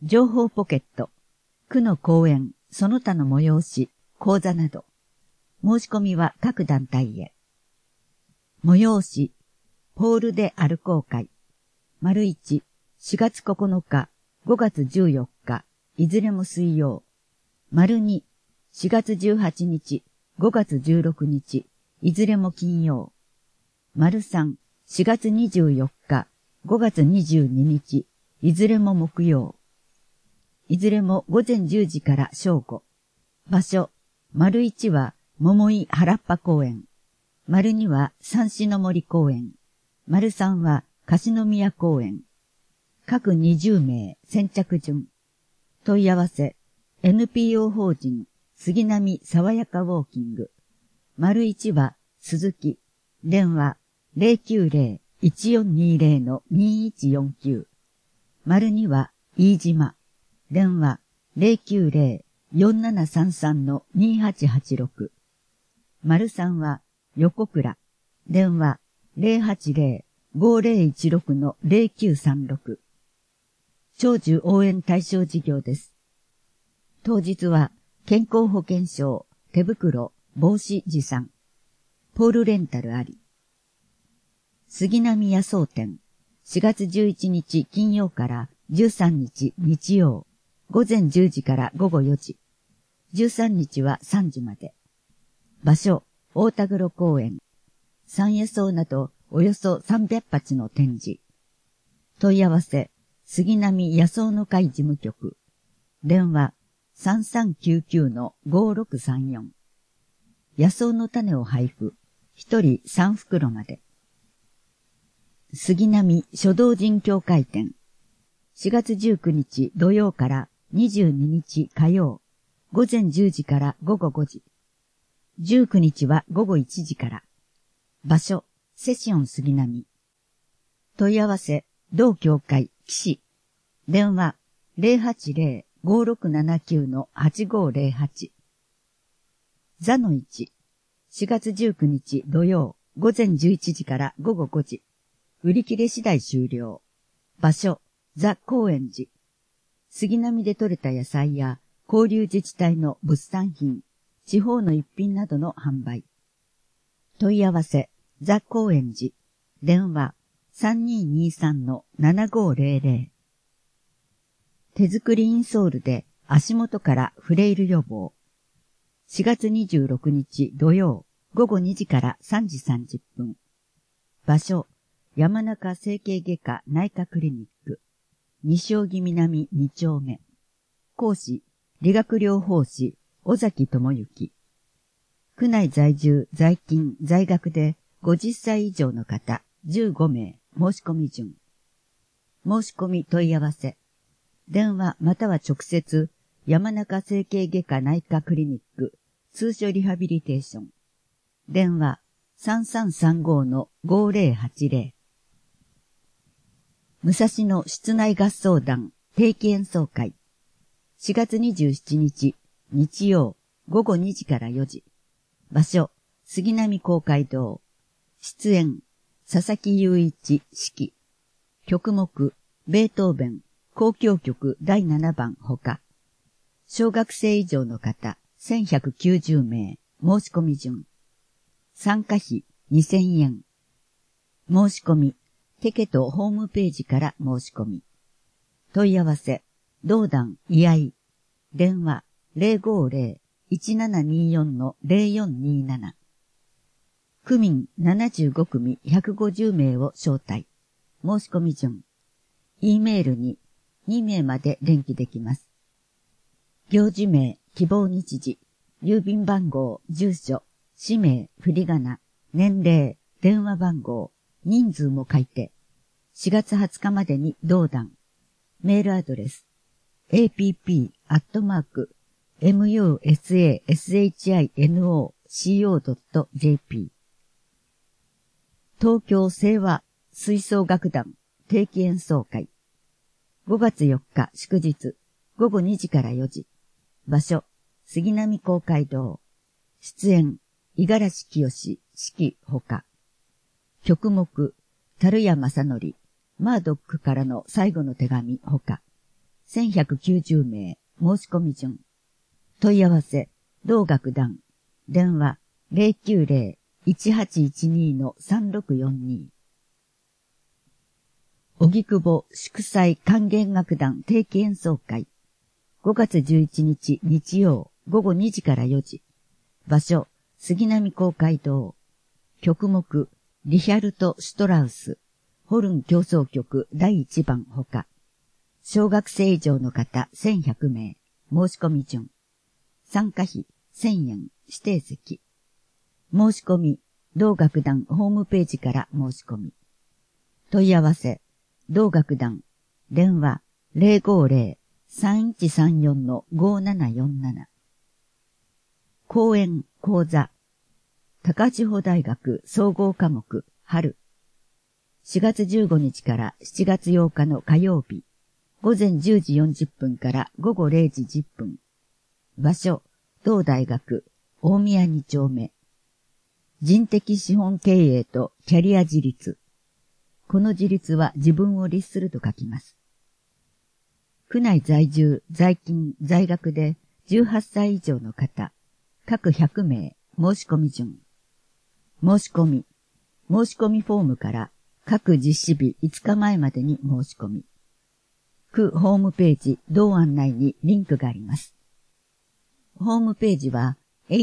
情報ポケット、区の講演、その他の催し、講座など。申し込みは各団体へ。催し、ポールで歩こう会。丸1、4月9日、5月14日、いずれも水曜。丸2、4月18日、5月16日、いずれも金曜。丸3、4月24日、5月22日、いずれも木曜。いずれも午前10時から正午。場所、丸1は桃井原っぱ公園。丸2は三種の森公園。丸3は樫宮公園。各20名先着順。問い合わせ、NPO 法人杉並爽やかウォーキング。丸1は鈴木。電話 090-1420-2149。丸2は飯島。電話 090-4733-2886。丸3は横倉。電話 080-5016-0936。長寿応援対象事業です。当日は健康保険証、手袋、帽子持参。ポールレンタルあり。杉並野草店。4月11日金曜から13日日曜。午前10時から午後4時。13日は3時まで。場所、大田黒公園。山野草などおよそ300鉢の展示。問い合わせ、杉並野草の会事務局。電話、3399-5634。野草の種を配布。1人3袋まで。杉並書道人協会展。4月19日土曜から22日火曜。午前10時から午後5時。19日は午後1時から。場所、セシオン杉並。問い合わせ、同協会、岸。電話、080-5679-8508。座の1。4月19日土曜、午前11時から午後5時。売り切れ次第終了。場所、ザ・高円寺。杉並で採れた野菜や交流自治体の物産品、地方の一品などの販売。問い合わせ、ザ・高円寺。電話、3223-7500。手作りインソールで足元からフレイル予防。4月26日土曜、午後2時から3時30分。場所、山中整形外科内科クリニック。西荻南2丁目。講師、理学療法士、尾崎智之。区内在住、在勤、在学で50歳以上の方、15名、申し込み順。申し込み問い合わせ。電話または直接、山中整形外科内科クリニック、通所リハビリテーション。電話、3335-5080。武蔵野室内合奏団定期演奏会。4月27日、日曜、午後2時から4時。場所、杉並公会堂。出演、佐々木雄一指揮。曲目、ベートーベン、交響曲第7番ほか。小学生以上の方、1190名、申し込み順。参加費、2000円。申し込み、テケトホームページから申し込み。問い合わせ、同団居合。電話、050-1724-0427。区民75組150名を招待。申し込み順。E メールに2名まで連記できます。行事名、希望日時、郵便番号、住所、氏名、振り仮名、年齢、電話番号、人数も書いて、4月20日までに同団。メールアドレス、app@musashino.co.jp。東京清和吹奏楽団定期演奏会。5月4日祝日、午後2時から4時。場所、杉並公会堂。出演、五十嵐清指揮ほか。曲目、樽屋正則、マードックからの最後の手紙ほか。 1190名、申し込み順。問い合わせ、同楽団。電話、090-1812-3642。荻窪祝祭管弦楽団定期演奏会。5月11日日曜午後2時から4時。場所、杉並公会堂。曲目、リヒャルト・シュトラウス。ホルン協奏曲第1番ほか。小学生以上の方1100名。申し込み順。参加費1000円。指定席。申し込み、同楽団ホームページから申し込み。問い合わせ、同楽団。電話050-3134-5747。講演、講座。高千穂大学総合科目、春。4月15日から7月8日の火曜日。午前10時40分から午後0時10分。場所、同大学、大宮2丁目。人的資本経営とキャリア自立。この自立は自分を律すると書きます。区内在住、在勤、在学で18歳以上の方、各100名、申し込み順。申し込みフォームから各実施日5日前までに申し込み。区ホームページ同案内にリンクがあります。ホームページは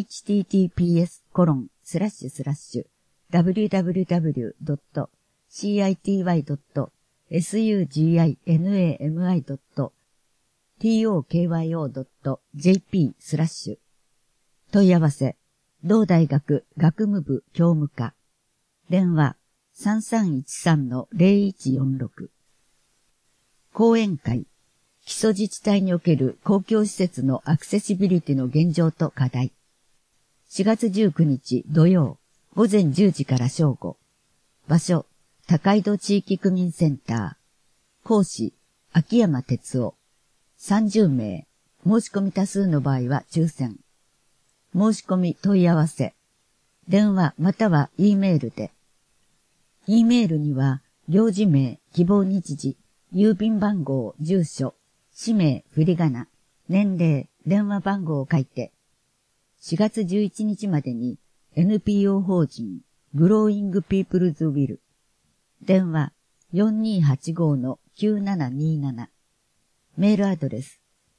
https://www.city.suginami.tokyo.jp/ 問い合わせ、同大学学務部教務課。電話3313-0146。講演会、基礎自治体における公共施設のアクセシビリティの現状と課題。4月19日土曜、午前10時から正午。場所、高井戸地域区民センター。講師、秋山哲夫。30名。申し込み多数の場合は抽選。申し込み問い合わせ。電話または E メールで。E メールには、領事名、希望日時、郵便番号、住所、氏名、振り仮名、年齢、電話番号を書いて、4月11日までに NPO 法人グローイングピープルズウィル。電話 4285-9727。メールアドレス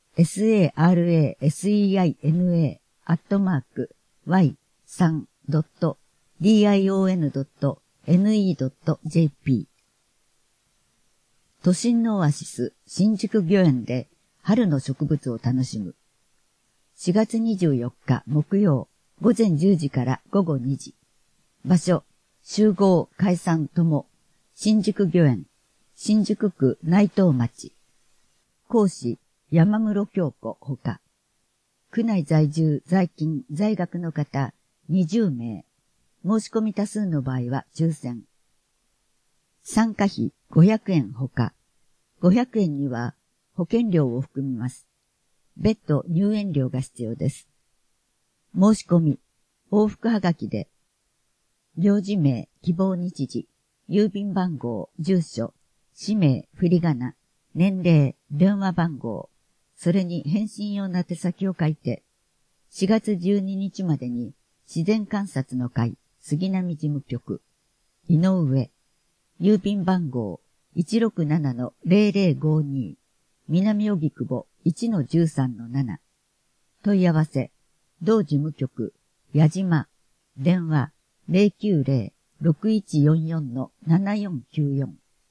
saraseina@y3.dion.ne.jp。都心のオアシス新宿御苑で春の植物を楽しむ。4月24日木曜午前10時から午後2時。場所、集合解散とも、新宿御苑、新宿区内藤町。講師、山室京子ほか。区内在住、在勤、在学の方20名。申し込み多数の場合は抽選。参加費500円ほか。500円には保険料を含みます。別途入園料が必要です。申し込み、往復はがきで、領事名、希望日時、郵便番号、住所、氏名、振り仮名、年齢、電話番号、それに返信用の宛先を書いて、4月12日までに自然観察の会、杉並事務局、井上、郵便番号 167-0052、南荻窪 1-13-7。問い合わせ、同事務局、矢島、電話090-6144-7494。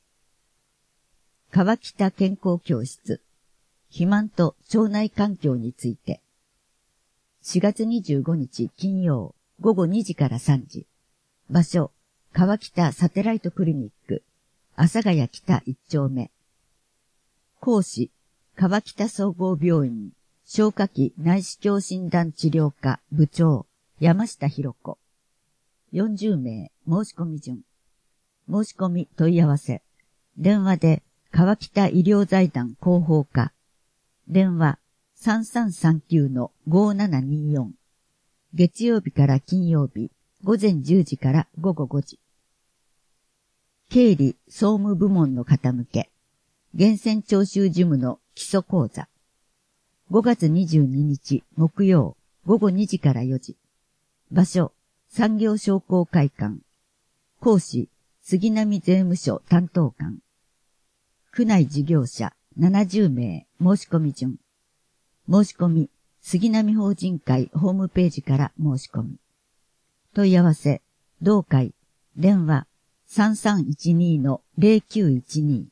川北健康教室、肥満と腸内環境について。4月25日金曜午後2時から3時。場所、川北サテライトクリニック、阿佐ヶ谷北1丁目。講師、川北総合病院、消化器内視鏡診断治療科部長、山下博子。40名、申し込み順。申し込み問い合わせ。電話で、川北医療財団広報課。電話、3339-5724。月曜日から金曜日、午前10時から午後5時。経理総務部門の方向け、源泉徴収事務の基礎講座。5月22日木曜午後2時から4時。場所、産業商工会館。講師、杉並税務署担当官。区内事業者70名申し込み順。申し込み、杉並法人会ホームページから申し込み。問い合わせ、同会、電話、3312-0912。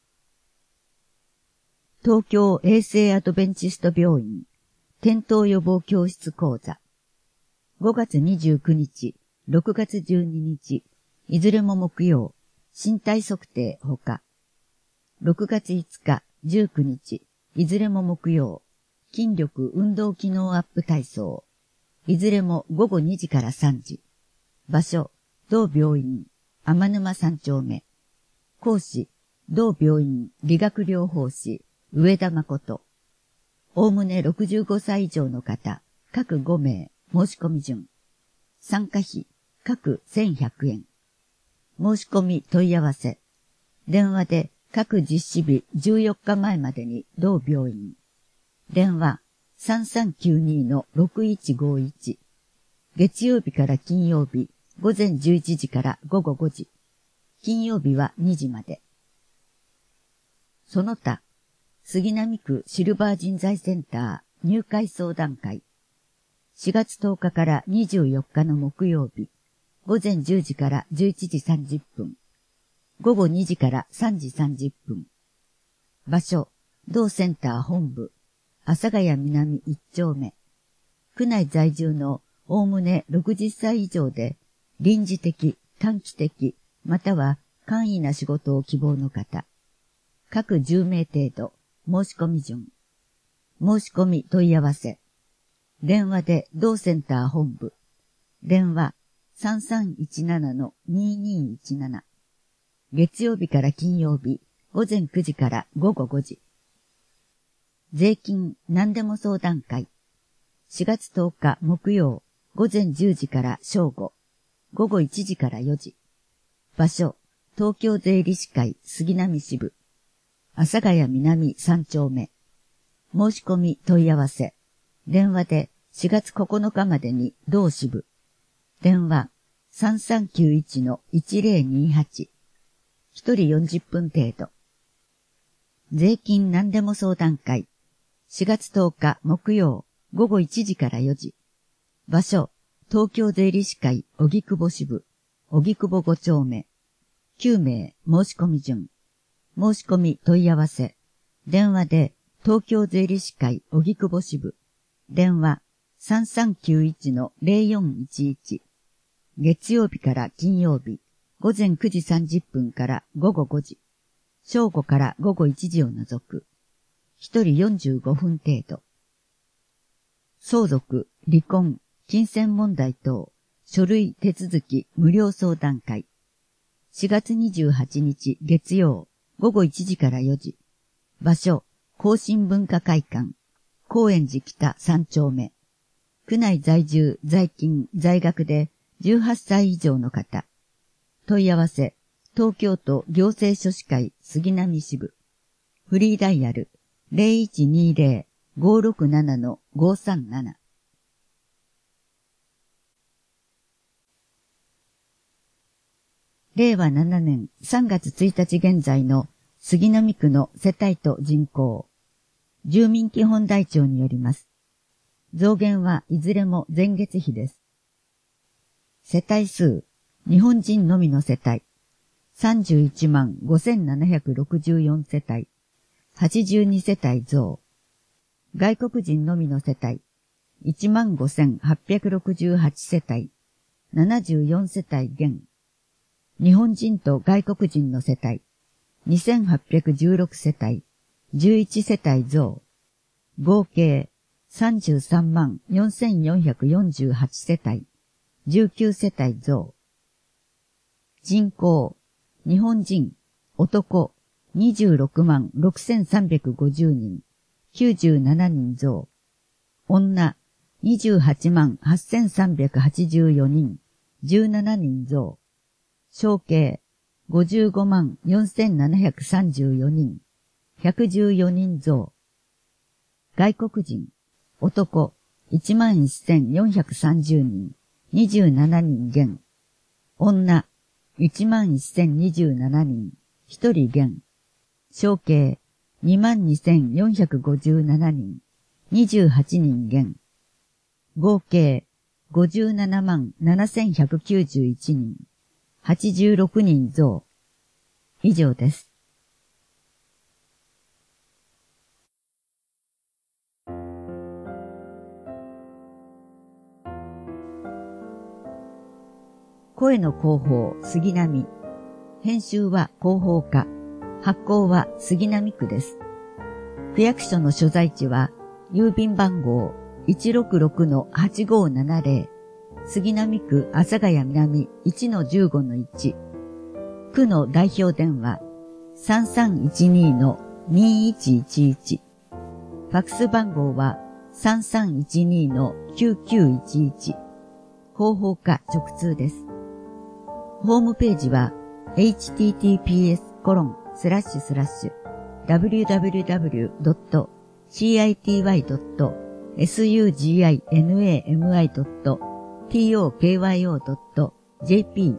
東京衛生アドベンチスト病院、転倒予防教室講座。5月29日、6月12日、いずれも木曜、身体測定ほか。6月5日、19日、いずれも木曜、筋力運動機能アップ体操。いずれも午後2時から3時。場所、同病院、天沼3丁目。講師、同病院理学療法士、上田誠。おおむね65歳以上の方、各5名、申し込み順。参加費、各1100円。申し込み問い合わせ。電話で各実施日14日前までに同病院。電話 3392-6151。月曜日から金曜日、午前11時から午後5時。金曜日は2時まで。その他、杉並区シルバー人材センター入会相談会。4月10日から24日の木曜日、午前10時から11時30分。午後2時から3時30分。場所、同センター本部、阿佐ヶ谷南1丁目。区内在住のおおむね60歳以上で、臨時的、短期的、または簡易な仕事を希望の方。各10名程度、申し込み順。申し込み問い合わせ。電話で同センター本部。電話 3317-2217。月曜日から金曜日、午前9時から午後5時。税金何でも相談会。4月10日木曜、午前10時から正午。午後1時から4時。場所、東京税理士会杉並支部。阿佐ヶ谷南3丁目。申し込み問い合わせ。電話で4月9日までに同支部。電話 3391-1028。1人40分程度。税金何でも相談会。4月10日木曜午後1時から4時。場所、東京税理士会荻窪支部。荻窪5丁目。9名申し込み順。申し込み問い合わせ。電話で東京税理士会荻窪支部。電話 3391-0411。月曜日から金曜日。午前9時30分から午後5時。正午から午後1時を除く。1人45分程度。相続、離婚、金銭問題等、書類手続き無料相談会。4月28日月曜、午後1時から4時。場所、更新文化会館。高円寺北3丁目。区内在住、在勤、在学で18歳以上の方。問い合わせ、東京都行政書士会杉並支部。フリーダイヤル 0120-567-537。令和7年3月1日現在の杉並区の世帯と人口。住民基本台帳によります。増減はいずれも前月比です。世帯数、日本人のみの世帯、31万5764世帯、82世帯増。外国人のみの世帯、1万5868世帯、74世帯減。日本人と外国人の世帯、2816世帯、11世帯増。合計、33万4448世帯、19世帯増。人口、日本人、男、26万6350人、97人増。女、28万8384人、17人増。小計、55万4734人、114人増。 外国人、男、11,430人、27人減。女、11,027人、1人減。小計、22,457人、28人減。合計、577,191人、86人増。以上です。声の広報、杉並。編集は広報課。発行は杉並区です。区役所の所在地は、郵便番号 166-8570、杉並区阿佐ヶ谷南 1-15-1。区の代表電話 3312-2111。ファクス番号は 3312-9911。広報課直通です。ホームページは https://www.citymi.tokyo.jp/。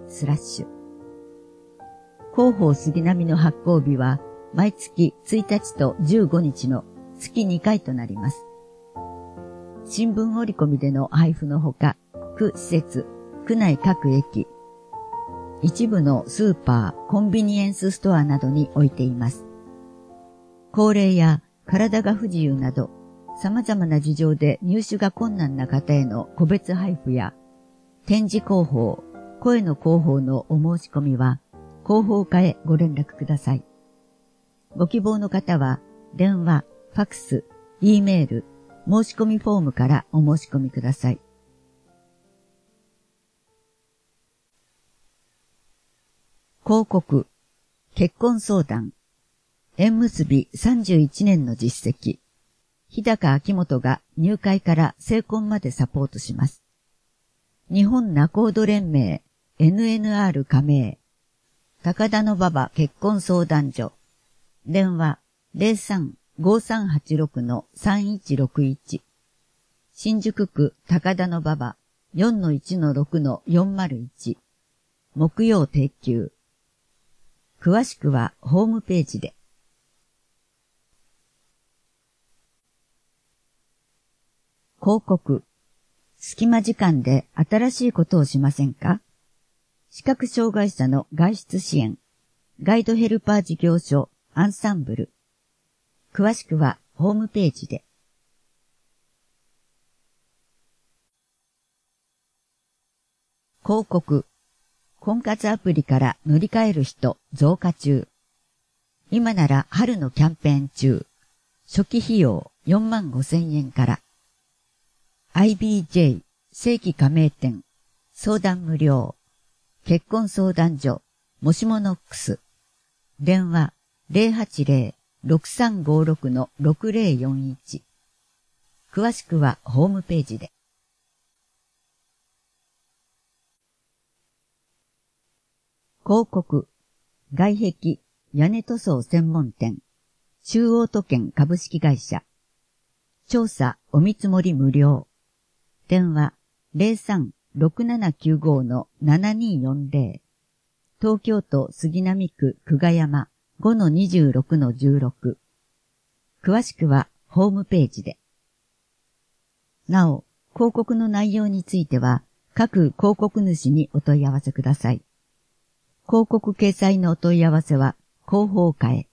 広報杉並の発行日は毎月1日と15日の月2回となります。新聞折り込みでの配布のほか、区施設、区内各駅、一部のスーパー、コンビニエンスストアなどに置いています。高齢や体が不自由など、様々な事情で入手が困難な方への個別配布や、展示広報、声の広報のお申し込みは、広報課へご連絡ください。ご希望の方は、電話、ファクス、Eメール、申し込みフォームからお申し込みください。広告、結婚相談、縁結び31年の実績、日高秋元が入会から成婚までサポートします。日本仲人連盟 NNR 加盟、高田馬場結婚相談所、電話 03-5386-3161、新宿区高田馬場 4-1-6-401、木曜定休。詳しくはホームページで。広告。隙間時間で新しいことをしませんか？視覚障害者の外出支援。ガイドヘルパー事業所アンサンブル。詳しくはホームページで。広告。婚活アプリから乗り換える人増加中。今なら春のキャンペーン中。初期費用45,000円から。IBJ 正規加盟店。相談無料。結婚相談所。もしもノックス。電話 080-6356-6041。詳しくはホームページで。広告、外壁、屋根塗装専門店、中央都建株式会社。調査お見積もり無料。電話 03-6795-7240。東京都杉並区久我山 5-26-16。詳しくはホームページで。なお、広告の内容については、各広告主にお問い合わせください。広告掲載のお問い合わせは広報課へ。